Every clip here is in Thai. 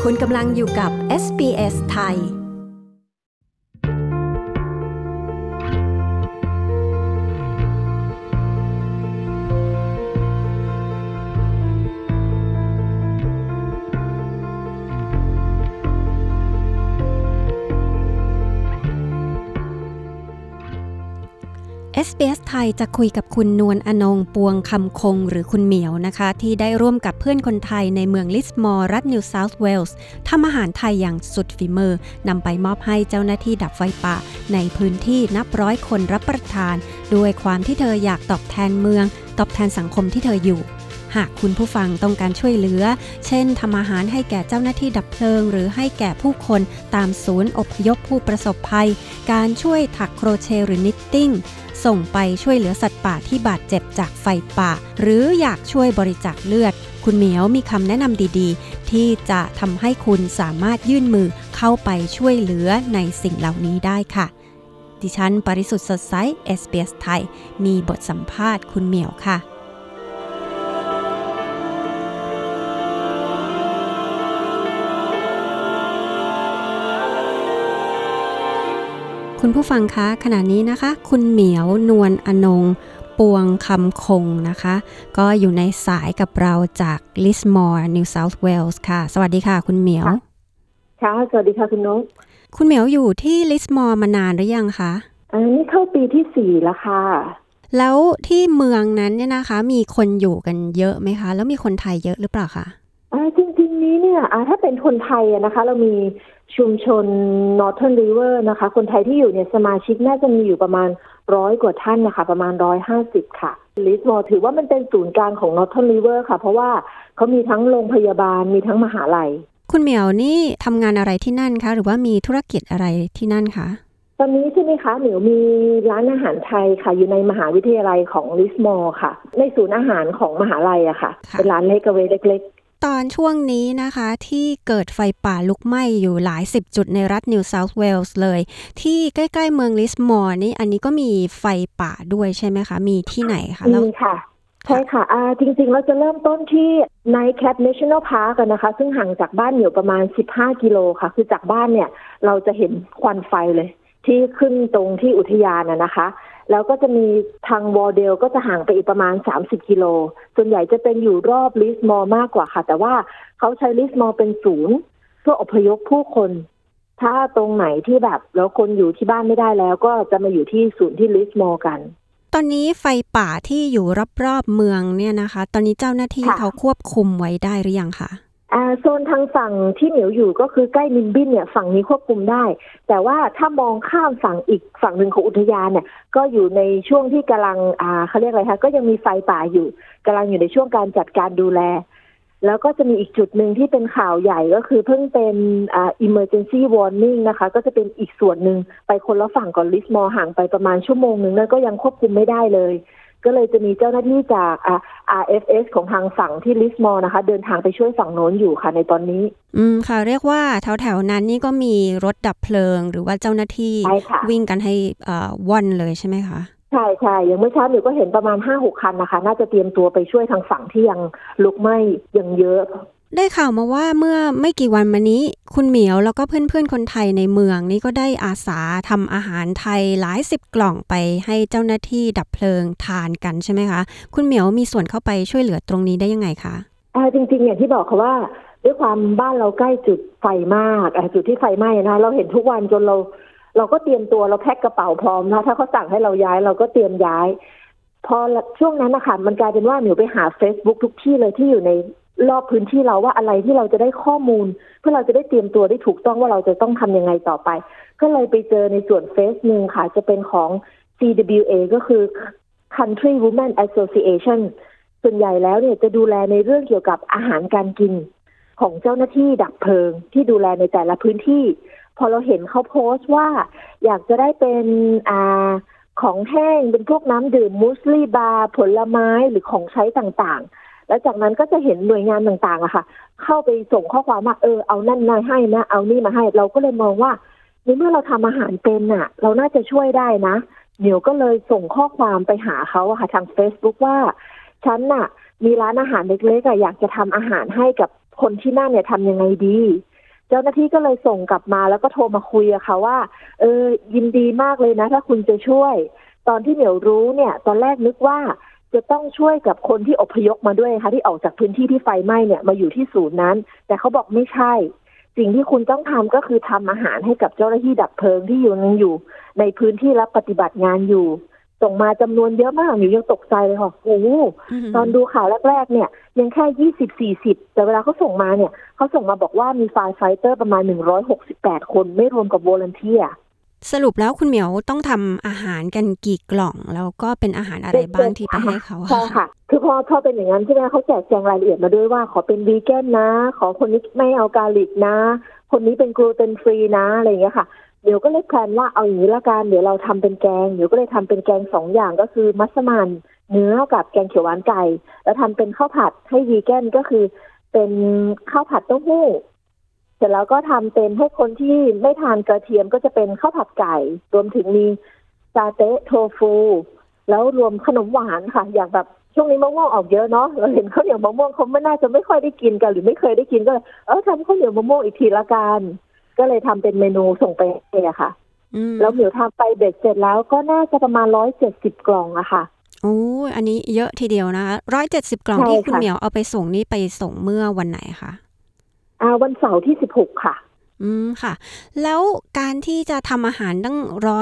คุณกำลังอยู่กับ SBS ไทยSBS ไทยจะคุยกับคุณนวลอนงปวงคำคงหรือคุณเหมียวนะคะที่ได้ร่วมกับเพื่อนคนไทยในเมืองลิสมอร์รัฐนิวเซาท์เวลส์ทำอาหารไทยอย่างสุดฝีมือนำไปมอบให้เจ้าหน้าที่ดับไฟป่าในพื้นที่นับร้อยคนรับประทานด้วยความที่เธออยากตอบแทนเมืองตอบแทนสังคมที่เธออยู่หากคุณผู้ฟังต้องการช่วยเหลือเช่นทำอาหารให้แก่เจ้าหน้าที่ดับเพลิงหรือให้แก่ผู้คนตามศูนย์อพยพผู้ประสบภัยการช่วยถักโครเชต์หรือนิตติ้งส่งไปช่วยเหลือสัตว์ป่าที่บาดเจ็บจากไฟป่าหรืออยากช่วยบริจาคเลือดคุณเหมียวมีคำแนะนำดีๆที่จะทำให้คุณสามารถยื่นมือเข้าไปช่วยเหลือในสิ่งเหล่านี้ได้ค่ะดิฉันปริสุทธิ์สดใส SBS ไทยมีบทสัมภาษณ์คุณเหมียวค่ะคุณผู้ฟังคะขณะนี้นะคะคุณเหมียวนวลอนงปวงคำคงนะคะก็อยู่ในสายกับเราจากลิสมอร์นิวเซาท์เวลส์ค่ะสวัสดีค่ะคุณเหมียวค่ะสวัสดีค่ะคุณนกคุณเหมียวอยู่ที่ลิสมอร์มานานหรือยังคะนี่เข้าปีที่4แล้วค่ะแล้วที่เมืองนั้นเนี่ยนะคะมีคนอยู่กันเยอะไหมคะแล้วมีคนไทยเยอะหรือเปล่าคะจริงๆนี้เนี่ยถ้าเป็นคนไทยนะคะเรามีชุมชน Northern River นะคะคนไทยที่อยู่เนี่ยสมาชิกน่าจะมีอยู่ประมาณ100 กว่าท่านนะคะประมาณ150ค่ะลิสมอร์ถือว่ามันเป็นศูนย์กลางของ Northern River ค่ะเพราะว่าเขามีทั้งโรงพยาบาลมีทั้งมหาลัยคุณเหมียวนี่ทำงานอะไรที่นั่นคะหรือว่ามีธุรกิจอะไรที่นั่นคะตอนนี้ใช่ไหมคะเหมียวมีร้านอาหารไทยค่ะอยู่ในมหาวิทยาลัยของลิสมอร์ค่ะในศูนย์อาหารของมหาลัยอะค่ะเป็นร้านเล็กตอนช่วงนี้นะคะที่เกิดไฟป่าลุกไหม้อยู่หลาย10จุดในรัฐนิวเซาท์เวลส์เลยที่ใกล้ๆเมืองลิสมอร์นี่อันนี้ก็มีไฟป่าด้วยใช่ไหมคะมีที่ไหนคะมีค่ะใช่ค่ะจริงๆเราจะเริ่มต้นที่ Nightcap National Park กันนะคะซึ่งห่างจากบ้านอยู่ประมาณ15 กิโลค่ะคือจากบ้านเนี่ยเราจะเห็นควันไฟเลยที่ขึ้นตรงที่อุทยานนะคะแล้วก็จะมีทางวอลเดลก็จะห่างไปอีกประมาณ30 กิโลส่วนใหญ่จะเป็นอยู่รอบลิสมอร์มากกว่าค่ะแต่ว่าเขาใช้ลิสมอร์เป็นศูนย์เพื่ออพยพผู้คนถ้าตรงไหนที่แบบแล้วคนอยู่ที่บ้านไม่ได้แล้วก็จะมาอยู่ที่ศูนย์ที่ลิสมอร์กันตอนนี้ไฟป่าที่อยู่รอบๆเมืองเนี่ยนะคะตอนนี้เจ้าหน้าที่เขาควบคุมไว้ได้หรือยังคะโซนทางฝั่งที่เหนียวอยู่ก็คือใกล้นิมบินเนี่ยฝั่งนี้ควบคุมได้แต่ว่าถ้ามองข้ามฝั่งอีกฝั่งหนึ่งของอุทยานเนี่ยก็อยู่ในช่วงที่กำลังเขาเรียกอะไรคะก็ยังมีไฟป่าอยู่กำลังอยู่ในช่วงการจัดการดูแลแล้วก็จะมีอีกจุดหนึ่งที่เป็นข่าวใหญ่ก็คือเพิ่งเป็นemergency warning นะคะก็จะเป็นอีกส่วนหนึ่งไปคนละฝั่งก่อนลิสมอร์ห่างไปประมาณชั่วโมงนึงนั่นก็ยังควบคุมไม่ได้เลยก็เลยจะมีเจ้าหน้าที่จากRFS ของทางฝั่งที่ลิสมอร์นะคะเดินทางไปช่วยฝั่งโน้นอยู่ค่ะในตอนนี้ค่ะเรียกว่าแถวๆนั้นนี่ก็มีรถดับเพลิงหรือว่าเจ้าหน้าที่วิ่งกันให้ว่อนเลยใช่ไหมคะใช่ๆอย่างเมื่อเช้าหนูก็เห็นประมาณ 5-6 คันนะคะน่าจะเตรียมตัวไปช่วยทางฝั่งที่ยังลุกไหม้ยังเยอะได้ข่าวมาว่าเมื่อไม่กี่วันมานี้คุณเหมียวแล้วก็เพื่อนๆคนไทยในเมืองนี่ก็ได้อาสาทำอาหารไทยหลาย10 กล่องไปให้เจ้าหน้าที่ดับเพลิงทานกันใช่ไหมคะคุณเหมียวมีส่วนเข้าไปช่วยเหลือตรงนี้ได้ยังไงคะจริงๆอย่างที่บอกค่ะว่าด้วยความบ้านเราใกล้จุดไฟมากจุดที่ไฟไหม้นะเราเห็นทุกวันจนเราก็เตรียมตัวเราแพ็คกระเป๋าพร้อมนะถ้าเขาสั่งให้เราย้ายเราก็เตรียมย้ายพอช่วงนั้นนะคะมันกลายเป็นว่าหนูไปหา Facebook ทุกที่เลยที่อยู่ในรอบพื้นที่เราว่าอะไรที่เราจะได้ข้อมูลเพื่อเราจะได้เตรียมตัวได้ถูกต้องว่าเราจะต้องทำยังไงต่อไปก็เลยไปเจอในส่วนเฟซนึงค่ะจะเป็นของ CWA ก็คือ Country Women Association ส่วนใหญ่แล้วเนี่ยจะดูแลในเรื่องเกี่ยวกับอาหารการกินของเจ้าหน้าที่ดับเพลิงที่ดูแลในแต่ละพื้นที่พอเราเห็นเขาโพสต์ว่าอยากจะได้เป็นของแห้งเป็นพวกน้ำดื่มมูสลีบาร์ผลไม้หรือของใช้ต่างๆแล้วจากนั้นก็จะเห็นหน่วยงานต่างๆอะค่ะเข้าไปส่งข้อความว่าเอานั่นมาให้นะเอานี่มาให้เราก็เลยมองว่าในเมื่อเราทำอาหารเป็นน่ะเราน่าจะช่วยได้นะเดี๋ยวก็เลยส่งข้อความไปหาเขาอะค่ะทาง Facebook ว่าฉันน่ะมีร้านอาหารเล็กๆอยากจะทำอาหารให้กับคนที่นั่นเนี่ยทำยังไงดีเจ้าหน้าที่ก็เลยส่งกลับมาแล้วก็โทรมาคุยอะค่ะว่ายินดีมากเลยนะถ้าคุณจะช่วยตอนที่เหมียวรู้เนี่ยตอนแรกนึกว่าจะต้องช่วยกับคนที่อพยพมาด้วยค่ะที่ออกจากพื้นที่ที่ไฟไหม้เนี่ยมาอยู่ที่ศูนย์นั้นแต่เขาบอกไม่ใช่สิ่งที่คุณต้องทำก็คือทำอาหารให้กับเจ้าหน้าที่ดับเพลิงที่อยู่ในพื้นที่รับปฏิบัติงานอยู่ส่งมาจำนวนเยอะมากหนูยังตกใจเลยค่ะโอ้ตอนดูข่าวแรกๆเนี่ยยังแค่20-40แต่เวลาเขาส่งมาเนี่ยเขาส่งมาบอกว่ามีไฟร์ไฟเตอร์ประมาณ168คนไม่รวมกับวอลันเทียร์สรุปแล้วคุณเหมียวต้องทำอาหารกันกี่กล่องแล้วก็เป็นอาหารอะไรบ้างที่ไปให้เขาใช่ค่ะคือพอเป็นอย่างนั้นใช่ไหมเขาแจกแจงรายละเอียดมาด้วยว่าขอเป็นวีแกนนะขอคนนี้ไม่เอากาลิกนะคนนี้เป็นกลูเตนฟรีนะอะไรอย่างเงี้ยค่ะเดี๋ยวก็เลยแพลนว่าเอาอย่างนี้ละกันเดี๋ยวเราทำเป็นแกงเดี๋ยวก็เลยทำเป็นแกง2อย่างก็คือมัสมั่นเนื้อกับแกงเขียวหวานไก่แล้วทำเป็นข้าวผัดให้วีแกนก็คือเป็นข้าวผัดเต้าหู้เสร็จแล้วก็ทำเป็นให้คนที่ไม่ทานกระเทียมก็จะเป็นข้าวผัดไก่รวมถึงมีซาเต๊ะโทฟูแล้วรวมขนมหวานค่ะอย่างแบบช่วงนี้มะม่วงออกเยอะเนาะเราเห็นข้าวเหนียวมะม่วงเขาไม่น่าจะไม่ค่อยได้กินกันหรือไม่เคยได้กินก็เลยทำข้าวเหนียวมะม่วงอีกทีละกันก็เลยทำเป็นเมนูส่งไปเลยค่ะแล้วเหมียวทำไปเบ็ดเสร็จแล้วก็น่าจะประมาณ170กล่องอะค่ะโอ้อันนี้เยอะทีเดียวนะคะ170กล่องที่คุณเหมียวเอาไปส่งนี่ไปส่งเมื่อวันไหนคะวันเสาร์ที่16ค่ะค่ะแล้วการที่จะทำอาหารตั้ง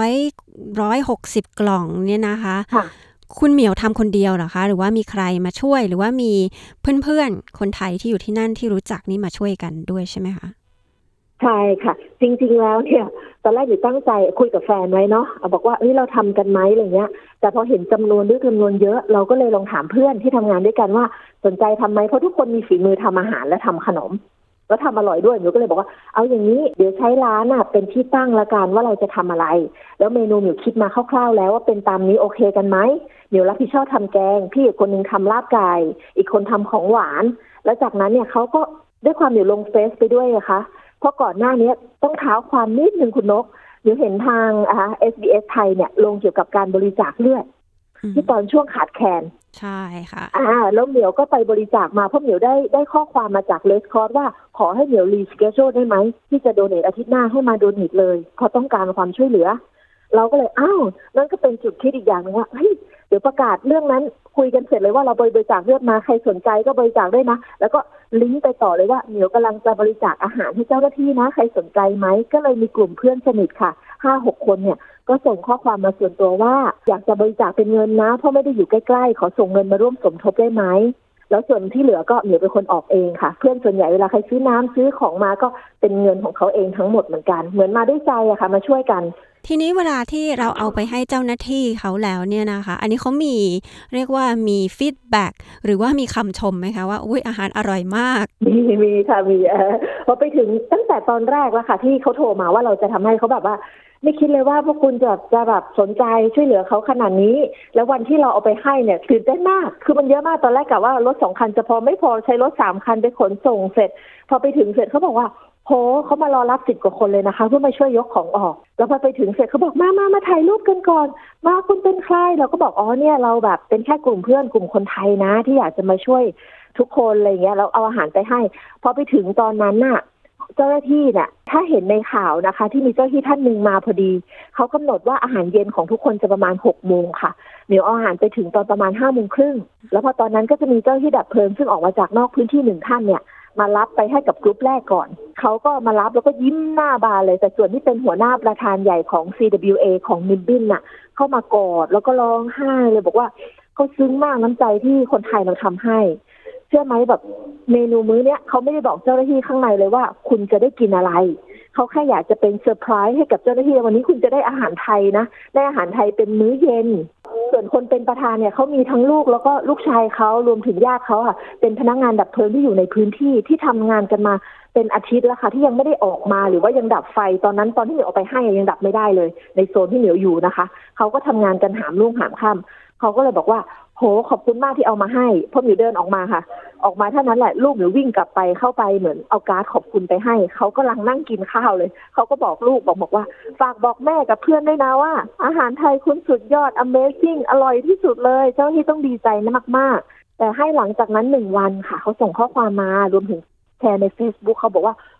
160กล่องเนี่ยนะคะคุณเหมียวทำคนเดียวเหรอคะหรือว่ามีใครมาช่วยหรือว่ามีเพื่อนๆคนไทยที่อยู่ที่นั่นที่รู้จักนี่มาช่วยกันด้วยใช่ไหมคะใช่ค่ะจริงๆแล้วเนี่ยตอนแรกอยู่ตั้งใจคุยกับแฟนไว้เนาะบอกว่าเราทำกันไหมอะไรเงี้ยแต่พอเห็นจำนวนเยอะเราก็เลยลองถามเพื่อนที่ทำงานด้วยกันว่าสนใจทำไหมเพราะทุกคนมีฝีมือทำอาหารและทำขนมแล้วทำอร่อยด้วยหนูก็เลยบอกว่าเอาอย่างนี้เดี๋ยวใช้ร้านเป็นที่ตั้งละกันว่าเราจะทำอะไรแล้วเมนูหนูคิดมาคร่าวๆแล้วว่าเป็นตามนี้โอเคกันไหมเดี๋ยวรับผิดชอบทำแกงพี่อีกคนนึงทำลาบไก่อีกคนทำของหวานแล้วจากนั้นเนี่ยเขาก็ด้วยความเดี๋ยวลงเฟซไปด้วยนะคะเพราะก่อนหน้านี้ต้องเท้าความนิดนึงคุณนกเดี๋ยวเห็นทางSBS ไทยเนี่ยลงเกี่ยวกับการบริจาคเลือดที่ตอนช่วงขาดแคลนใช่ค่ะแล้วเหมียวก็ไปบริจาคมาเพราะเหมียวได้ข้อความมาจากเลสคอร์สว่าขอให้เหมียวรีสเกจโชได้ไหมที่จะโดเนทอาทิตย์หน้าให้มาโดเนทเลยเพราะต้องการความช่วยเหลือเราก็เลยนั่นก็เป็นจุดคิดอีกอย่างนึงว่าเฮ้ยเดี๋ยวประกาศเรื่องนั้นคุยกันเสร็จเลยว่าเราบริจาคเลือดมาใครสนใจก็บริจาคได้นะแล้วก็ลิงก์ไปต่อเลยว่าเหมียวกำลังจะบริจาคอาหารให้เจ้าหน้าที่นะใครสนใจไหมก็เลยมีกลุ่มเพื่อนสนิทค่ะ 5-6 คนเนี่ยก็ส่งข้อความมาส่วนตัวว่าอยากจะบริจาคเป็นเงินนะเพราะไม่ได้อยู่ใกล้ๆขอส่งเงินมาร่วมสมทบได้ไหมแล้วส่วนที่เหลือก็เหมียวเป็นคนออกเองค่ะเพื่อนส่วนใหญ่เวลาใครซื้อน้ำซื้อของมาก็เป็นเงินของเขาเองทั้งหมดเหมือนกันเหมือนมาด้วยใจอะค่ะมาช่วยกันทีนี้เวลาที่เราเอาไปให้เจ้าหน้าที่เขาแล้วเนี่ยนะคะอันนี้เขามีเรียกว่ามีฟีดแบ็กหรือว่ามีคำชมไหมคะว่าอุ๊ยอาหารอร่อยมากมีค่ะมีพอไปถึงตั้งแต่ตอนแรกแล้วค่ะที่เขาโทรมาว่าเราจะทำให้เขาแบบว่าไม่คิดเลยว่าพวกคุณจะแบบสนใจช่วยเหลือเขาขนาดนี้แล้ววันที่เราเอาไปให้เนี่ยตื่นเต้นมากคือมันเยอะมากตอนแรกกะว่ารถ2คันจะพอไม่พอใช้รถ3คันไปขนส่งเสร็จพอไปถึงเสร็จเขาบอกว่าโหเขามารอรับ10 กว่าคนเลยนะคะเพื่อมาช่วยยกของออกแล้วพอไปถึงเสร็จเขาบอกมาถ่ายรูปกันก่อนว่าคุณเป็นใครเราก็บอกเนี่ยเราแบบเป็นแค่กลุ่มเพื่อนกลุ่มคนไทยนะที่อยากจะมาช่วยทุกคนอะไรเงี้ยแล้วเอาอาหารไปให้พอไปถึงตอนนั้นน่ะเจ้าหน้าที่เนี่ยถ้าเห็นในข่าวนะคะที่มีเจ้าหน้าที่ท่านหนึ่งมาพอดีเขากำหนดว่าอาหารเย็นของทุกคนจะประมาณ6 โมงค่ะเหมียวเอาอาหารไปถึงตอนประมาณ5 โมงครึ่งแล้วพอตอนนั้นก็จะมีเจ้าหน้าที่ดับเพลิงซึ่งออกมาจากนอกพื้นที่1 ท่านเนี่ยมารับไปให้กับกลุ่มแรกก่อนเขาก็มารับแล้วก็ยิ้มหน้าบานเลยแต่ส่วนที่เป็นหัวหน้าประธานใหญ่ของ CWA ของมินบินน่ะเข้ามากอดแล้วก็ร้องไห้เลยบอกว่าเขาซึ้งมากน้ำใจที่คนไทยเราทำให้เชื่อไหมแบบเมนูมื้อเนี้ยเขาไม่ได้บอกเจ้าหน้าที่ข้างในเลยว่าคุณจะได้กินอะไรเขาแค่อยากจะเป็นเซอร์ไพรส์ให้กับเจ้าหน้าที่วันนี้คุณจะได้อาหารไทยนะได้อาหารไทยเป็นมื้อเย็นส่วนคนเป็นประธานเนี่ยเขามีทั้งลูกแล้วก็ลูกชายเขารวมถึงญาติเขาค่ะเป็นพนักงานดับเพลิงที่อยู่ในพื้นที่ที่ทำงานกันมาเป็นอาทิตย์แล้วค่ะที่ยังไม่ได้ออกมาหรือว่ายังดับไฟตอนนั้นตอนที่เหมียวเอาไปให้ยังดับไม่ได้เลยในโซนที่เหมียวอยู่นะคะเขาก็ทำงานกันหามรุ่งหามค่ำเขาก็เลยบอกว่าโหขอบคุณมากที่เอามาให้พอหมิวเดินออกมาค่ะออกมาเท่านั้นแหละลูกหมิววิ่งกลับไปเข้าไปเหมือนเอาการ์ดขอบคุณไปให้เขากำลังนั่งกินข้าวเลยเขาก็บอกลูกบอกว่าฝากบอกแม่กับเพื่อนด้วยนะว่าอาหารไทยคุณสุดยอด Amazing อร่อยที่สุดเลยเจ้าที่ต้องดีใจมากๆแต่ให้หลังจากนั้น1 วันค่ะเขาส่งข้อความมารวมถึงแชร์ใน Facebook เขาบอกว่า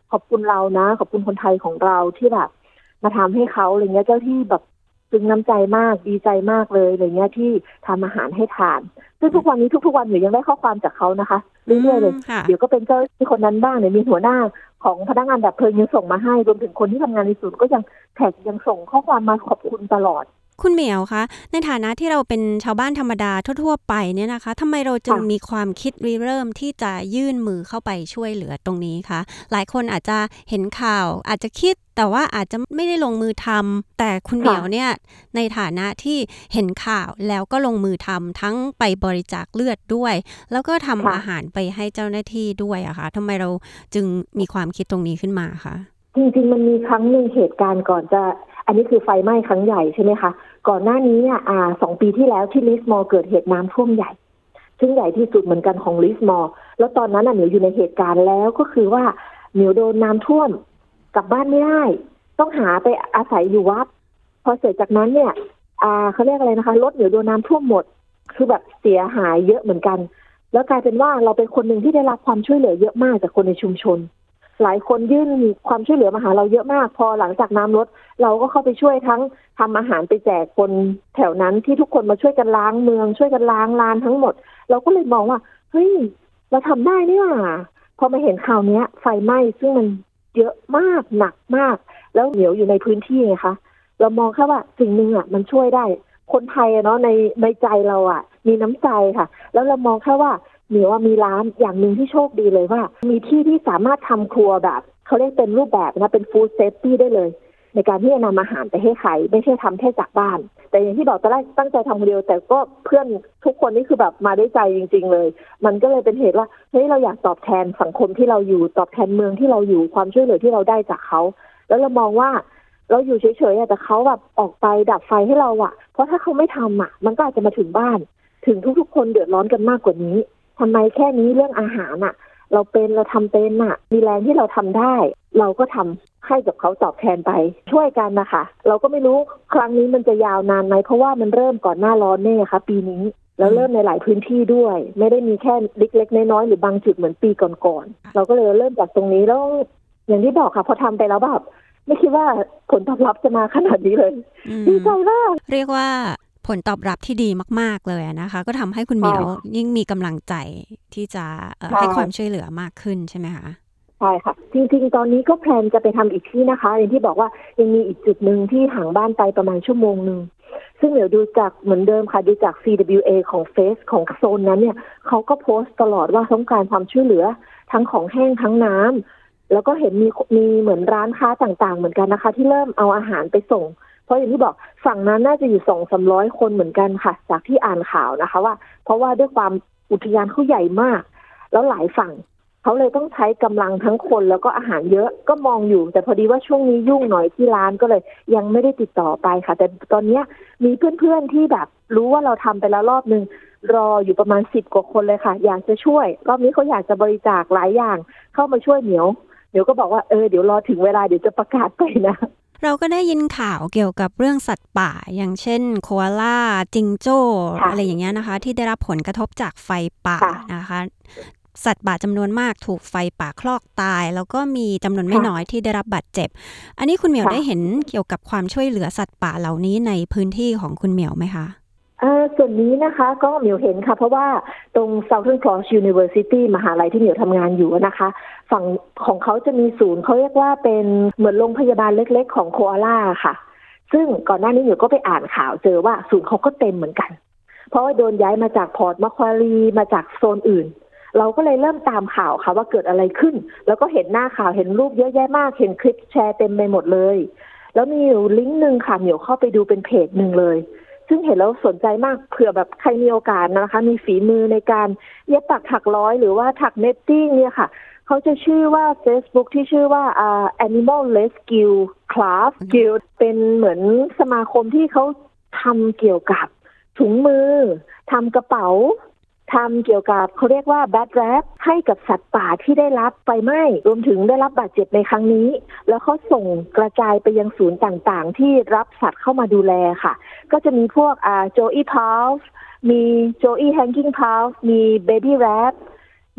ขอบคุณเรานะขอบคุณคนไทยของเราที่แบบมาทำให้เขาอะไรเงี้ยเจ้าที่แบบซึ้งน้ำใจมากดีใจมากเลยอะไรเงี้ยที่ทำอาหารให้ทานซึ่งทุกวันนี้ทุกวันหนูยังได้ข้อความจากเขานะคะเรื่อยๆเลยเดี๋ยวก็เป็นเจ้าที่คนนั้นบ้างเนี่ยมีหัวหน้าของพนักงานดับเพลิงยังส่งมาให้รวมถึงคนที่ทำงานในศูนย์ก็ยังแท็กยังส่งข้อความมาขอบคุณตลอดคุณเหมียวคะในฐานะที่เราเป็นชาวบ้านธรรมดาทั่วๆไปเนี่ยนะคะทำไมเราจึงมีความคิดริเริ่มที่จะยื่นมือเข้าไปช่วยเหลือตรงนี้คะหลายคนอาจจะเห็นข่าวอาจจะคิดแต่ว่าอาจจะไม่ได้ลงมือทำแต่คุณเหมียวเนี่ยในฐานะที่เห็นข่าวแล้วก็ลงมือทำทั้งไปบริจาคเลือดด้วยแล้วก็ทำอาหารไปให้เจ้าหน้าที่ด้วยอะคะทำไมเราจึงมีความคิดตรงนี้ขึ้นมาคะจริงๆมันมีครั้งหนึ่งเหตุการณ์ก่อนจะอันนี้คือไฟไหม้ครั้งใหญ่ใช่ไหมคะก่อนหน้านี้เนี่ย2 ปีที่แล้วที่ลิสมอลเกิดเหตุน้ำท่วมใหญ่ซึ่งใหญ่ที่สุดเหมือนกันของลิสมอลแล้วตอนนั้นเหมียวอยู่ในเหตุการณ์แล้วก็คือว่าเหมียวโดนน้ำท่วมกลับบ้านไม่ได้ต้องหาไปอาศัยอยู่วัดพอเสร็จจากนั้นเนี่ยเขาเรียกอะไรนะคะรถเหมียวโดนน้ำท่วมหมดคือแบบเสียหายเยอะเหมือนกันแล้วกลายเป็นว่าเราเป็นคนหนึ่งที่ได้รับความช่วยเหลือเยอะมากจากคนในชุมชนหลายคนยื่นความช่วยเหลือมาหาเราเยอะมากพอหลังจากน้ำลดเราก็เข้าไปช่วยทั้งทำอาหารไปแจกคนแถวนั้นที่ทุกคนมาช่วยกันล้างเมืองช่วยกันล้างลานทั้งหมดเราก็เลยมองว่าเฮ้ยเราทำได้นี่หว่าพอมาเห็นข่าวนี้ไฟไหม้ซึ่งมันเยอะมากหนักมากแล้วเหนียวอยู่ในพื้นที่ไงคะเรามองแค่ว่าสิ่งหนึ่งมันช่วยได้คนไทยเนาะในใจเรามีน้ำใจค่ะแล้วเรามองแค่ว่าเหนียวมีร้านอย่างหนึ่งที่โชคดีเลยว่ามีที่ที่สามารถทำครัวแบบเขาเรียกเป็นรูปแบบนะเป็นฟู้ดเซฟตี้ได้เลยในการที่จะนำอาหารไปให้ใครไม่ใช่ทำแค่จากบ้านแต่อย่างที่บอกตอนแรกตั้งใจทำคนเดียวแต่ก็เพื่อนทุกคนนี่คือแบบมาได้ใจจริงๆเลยมันก็เลยเป็นเหตุว่าเฮ้ยเราอยากตอบแทนสังคมที่เราอยู่ตอบแทนเมืองที่เราอยู่ความช่วยเหลือที่เราได้จากเขาแล้วเรามองว่าเราอยู่เฉยๆแต่เขาแบบออกไปดับไฟให้เราเพราะถ้าเขาไม่ทำมันก็อาจจะมาถึงบ้านถึงทุกๆคนเดือดร้อนกันมากกว่านี้ทำไมแค่นี้เรื่องอาหารเราทำเป็นมีแรงที่เราทำได้เราก็ทำให้กับเขาตอบแทนไปช่วยกันนะคะเราก็ไม่รู้ครั้งนี้มันจะยาวนานไหมเพราะว่ามันเริ่มก่อนหน้าร้อนเนี่ยค่ะปีนี้แล้วเริ่มในหลายพื้นที่ด้วยไม่ได้มีแค่เล็กๆน้อยๆหรือบางจุดเหมือนปีก่อนๆเราก็เลยเริ่มจากตรงนี้แล้วอย่างที่บอกค่ะพอทำไปแล้วแบบไม่คิดว่าผลตอบรับจะมาขนาดนี้เลยดีใจมากเรียกว่าผลตอบรับที่ดีมากๆเลยนะคะก็ทำให้คุณเหมียวยิ่งมีกำลังใจที่จะให้ความช่วยเหลือมากขึ้นใช่ไหมคะใช่ค่ะจริงๆตอนนี้ก็แพลนจะไปทำอีกที่นะคะอย่างที่บอกว่ายังมีอีกจุดหนึ่งที่ห่างบ้านไปประมาณชั่วโมงนึงซึ่งเดี๋ยวดูจากเหมือนเดิมค่ะดูจาก CWA ของเฟซของโซนนั้นเนี่ยเขาก็โพสต์ตลอดว่าต้องการความช่วยเหลือทั้งของแห้งทั้งน้ำแล้วก็เห็นมีเหมือนร้านค้าต่างๆเหมือนกันนะคะที่เริ่มเอาอาหารไปส่งเพราะอย่างที่บอกฝั่งนั้นน่าจะอยู่ 200-300 คนเหมือนกันค่ะจากที่อ่านข่าวนะคะว่าเพราะว่าด้วยความอุทยานเขาใหญ่มากแล้วหลายฝั่งเขาเลยต้องใช้กำลังทั้งคนแล้วก็อาหารเยอะก็มองอยู่แต่พอดีว่าช่วงนี้ยุ่งหน่อยที่ร้านก็เลยยังไม่ได้ติดต่อไปค่ะแต่ตอนนี้มีเพื่อนๆที่แบบรู้ว่าเราทำไปแล้วรอบนึงรออยู่ประมาณ10 กว่าคนเลยค่ะอยากจะช่วยรอบนี้เขาอยากจะบริจาคหลายอย่างเข้ามาช่วยเหนียวก็บอกว่าเดี๋ยวรอถึงเวลาเดี๋ยวจะประกาศไปนะเราก็ได้ยินข่าวเกี่ยวกับเรื่องสัตว์ป่าอย่างเช่นโคอาล่าจิงโจ้อะไรอย่างเงี้ยนะคะที่ได้รับผลกระทบจากไฟป่านะคะสัตว์ป่าจำนวนมากถูกไฟป่าคลอกตายแล้วก็มีจำนวนไม่น้อยที่ได้รับบาดเจ็บอันนี้คุณเหมียวได้เห็นเกี่ยวกับความช่วยเหลือสัตว์ป่าเหล่านี้ในพื้นที่ของคุณเหมียวไหมคะส่วนนี้นะคะก็เหมียวเห็นค่ะเพราะว่าตรง Southern Cross University มหาลัยที่เหมียวทำงานอยู่นะคะฝั่งของเขาจะมีศูนย์เขาเรียกว่าเป็นเหมือนโรงพยาบาลเล็กๆของโคอาล่าค่ะซึ่งก่อนหน้านี้เหมียวก็ไปอ่านข่าวเจอว่าศูนย์เขาก็เต็มเหมือนกันเพราะว่าโดนย้ายมาจากพอร์ตมาควารีมาจากโซนอื่นเราก็เลยเริ่มตามข่าวค่ะว่าเกิดอะไรขึ้นแล้วก็เห็นหน้าข่าวเห็นรูปเยอะแยะมากเห็นคลิปแชร์เต็มไปหมดเลยแล้วมีลิงก์นึงค่ะเหมียวเข้าไปดูเป็นเพจนึงเลยซึ่งเห็นแล้วสนใจมากเผื่อแบบใครมีโอกาสนะคะมีฝีมือในการเย็บปักถักร้อยหรือว่าถักเนตติ้งเนี่ยค่ะเขาจะชื่อว่า Facebook ที่ชื่อว่าAnimal Rescue Class Guild เป็นเหมือนสมาคมที่เขาทำเกี่ยวกับถุงมือทำกระเป๋าทำเกี่ยวกับเขาเรียกว่า bad rap ให้กับสัตว์ป่าที่ได้รับไฟไหม้รวมถึงได้รับบาดเจ็บในครั้งนี้แล้วเขาส่งกระจายไปยังศูนย์ต่างๆที่รับสัตว์เข้ามาดูแลค่ะก็จะมีพวกJoey Pals มี Joey Hanging Pals มี Baby Rat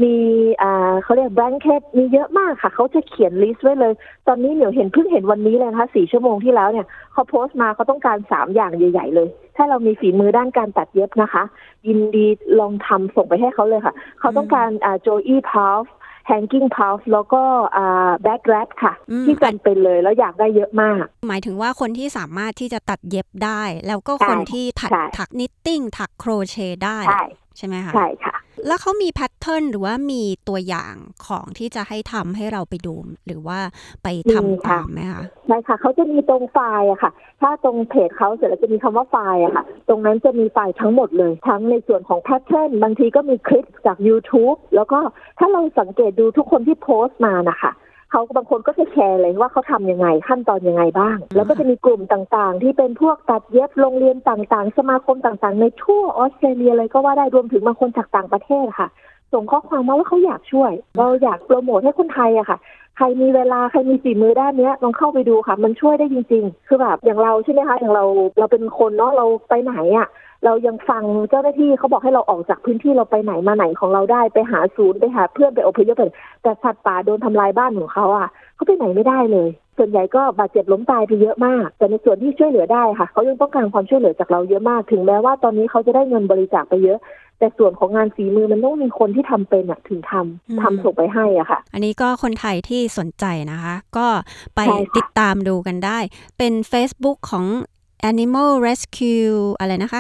มีเขาเรียก blanket มีเยอะมากค่ะเขาจะเขียนลิสต์ไว้เลยตอนนี้เหมียวเพิ่งเห็นวันนี้เลยนะคะ4 ชั่วโมงที่แล้วเนี่ยเขาโพสต์มาเขาต้องการ3อย่างใหญ่ๆเลยถ้าเรามีฝีมือด้านการตัดเย็บนะคะยินดีลองทำส่งไปให้เขาเลยค่ะเขาต้องการJoey Puff hanging puff แล้วก็back wrap ค่ะที่จำเป็นเลยแล้วอยากได้เยอะมากหมายถึงว่าคนที่สามารถที่จะตัดเย็บได้แล้วก็คนที่ถักนิตติ้งถักโครเชต์ได้ใช่ไหมคะใช่ค่ะแล้วเขามีแพทเทิร์นหรือว่ามีตัวอย่างของที่จะให้ทำให้เราไปดูหรือว่าไปทำตามไหมคะใช่ค่ะเขาจะมีตรงไฟล์อะค่ะถ้าตรงเพจเขาเสร็จแล้วจะมีคำว่าไฟล์อะค่ะตรงนั้นจะมีไฟล์ทั้งหมดเลยทั้งในส่วนของแพทเทิร์นบางทีก็มีคลิปจาก YouTube แล้วก็ถ้าเราสังเกตดูทุกคนที่โพสต์มานะคะเขาบางคนก็จะแชร์เลยว่าเขาทำยังไงขั้นตอนยังไงบ้างแล้วก็จะมีกลุ่มต่างๆที่เป็นพวกตัดเย็บโรงเรียนต่างๆสมาคมต่างๆในทั่วออสเตรเลียเลยก็ว่าได้รวมถึงบางคนจากต่างประเทศค่ะส่งข้อความมาว่าเขาอยากช่วยเราอยากโปรโมทให้คนไทยอะค่ะใครมีเวลาใครมีฝีมือด้านนี้ลองเข้าไปดูค่ะมันช่วยได้จริงๆคือแบบอย่างเราใช่ไหมคะอย่างเราเป็นคนเนาะเราไปไหนอะเรายังฟังเจ้าหน้าที่เขาบอกให้เราออกจากพื้นที่เราไปไหนมาไหนของเราได้ไปหาศูนย์ไปหาเพื่อนไปอพยพไปแต่สัตว์ป่าโดนทำลายบ้านของเขาอะเขาไปไหนไม่ได้เลยส่วนใหญ่ก็บาดเจ็บล้มตายไปเยอะมากแต่ในส่วนที่ช่วยเหลือได้ค่ะเขายังต้องการความช่วยเหลือจากเราเยอะมากถึงแม้ว่าตอนนี้เขาจะได้เงินบริจาคไปเยอะแต่ส่วนของงานฝีมือมันต้องมีคนที่ทำเป็นถึงทำส่งไปให้อะค่ะอันนี้ก็คนไทยที่สนใจนะคะก็ไปติดตามดูกันได้เป็น Facebook ของ Animal Rescue อะไรนะคะ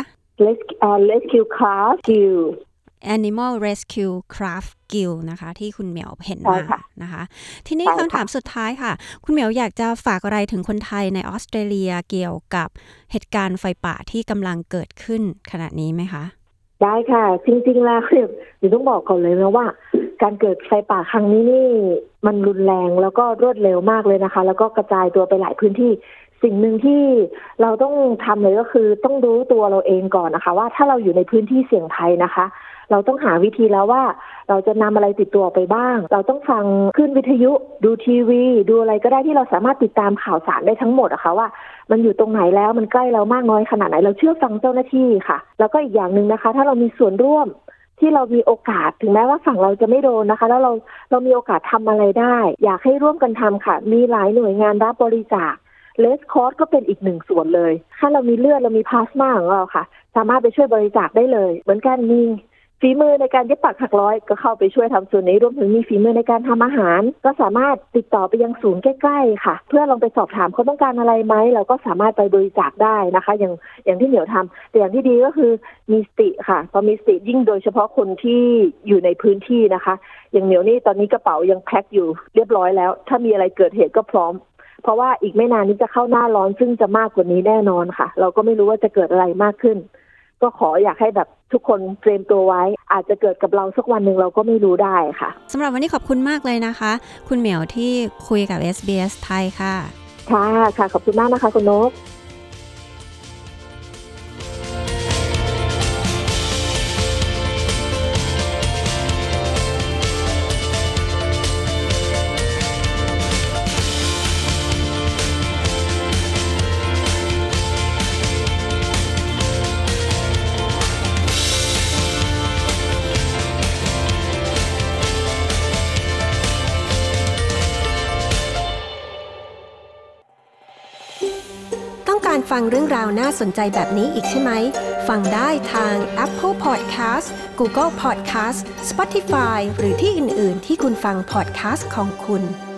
Rescue Craft Guild Animal Rescue Craft Guild นะคะที่คุณเหมียวเห็นมานะคะทีนี้คำถามสุดท้ายค่ะคุณเหมียวอยากจะฝากอะไรถึงคนไทยในออสเตรเลียเกี่ยวกับเหตุการณ์ไฟป่าที่กำลังเกิดขึ้นขณะนี้ไหมคะได้ค่ะจริงๆแล้วคือต้องบอกก่อนเลยนะว่าการเกิดไฟป่าครั้งนี้นี่มันรุนแรงแล้วก็รวดเร็วมากเลยนะคะแล้วก็กระจายตัวไปหลายพื้นที่สิ่งหนึ่งที่เราต้องทำเลยก็คือต้องรู้ตัวเราเองก่อนนะคะว่าถ้าเราอยู่ในพื้นที่เสี่ยงภัยนะคะเราต้องหาวิธีแล้วว่าเราจะนำอะไรติดตัวไปบ้างเราต้องฟังขึ้นวิทยุดูทีวีดูอะไรก็ได้ที่เราสามารถติดตามข่าวสารได้ทั้งหมดอะค่ะว่ามันอยู่ตรงไหนแล้วมันใกล้เรามากน้อยขนาดไหนเราเชื่อฟังเจ้าหน้าที่ค่ะแล้วก็อีกอย่างนึงนะคะถ้าเรามีส่วนร่วมที่เรามีโอกาสถึงแม้ว่าฝั่งเราจะไม่โดนนะคะแล้วเรามีโอกาสทำอะไรได้อยากให้ร่วมกันทำค่ะมีหลายหน่วยงานรับบริจาคเลสคอร์สก็เป็นอีกหนึ่งส่วนเลยถ้าเรามีเลือดเรามีพลาสมาของเราค่ะสามารถไปช่วยบริจาคได้เลยเหมือนกันมีฝีมือในการเย็บปักถักร้อยก็เข้าไปช่วยทำส่วนนี้รวมถึงมีฝีมือในการทำอาหารก็สามารถติดต่อไปยังศูนย์ใกล้ๆค่ะเพื่อลองไปสอบถามเขาต้องการอะไรไหมเราก็สามารถไปบริจาคได้นะคะอย่างที่เหมียวทำแต่อย่างที่ดีก็คือมีสติค่ะพอมีสติยิ่งโดยเฉพาะคนที่อยู่ในพื้นที่นะคะอย่างเหมียวนี่ตอนนี้กระเป๋ายังแพ็คอยู่เรียบร้อยแล้วถ้ามีอะไรเกิดเหตุก็พร้อมเพราะว่าอีกไม่นานนี้จะเข้าหน้าร้อนซึ่งจะมากกว่านี้แน่นอนค่ะเราก็ไม่รู้ว่าจะเกิดอะไรมากขึ้นก็ขออยากให้แบบทุกคนเตรียมตัวไว้อาจจะเกิดกับเราสักวันหนึ่งเราก็ไม่รู้ได้ค่ะสำหรับวันนี้ขอบคุณมากเลยนะคะคุณเหมียวที่คุยกับ SBS ไทยค่ะค่ะขอบคุณมากนะคะคุณนกการฟังเรื่องราวน่าสนใจแบบนี้อีกใช่ไหมฟังได้ทาง Apple Podcast Google Podcast Spotify หรือที่อื่นๆที่คุณฟัง podcast ของคุณ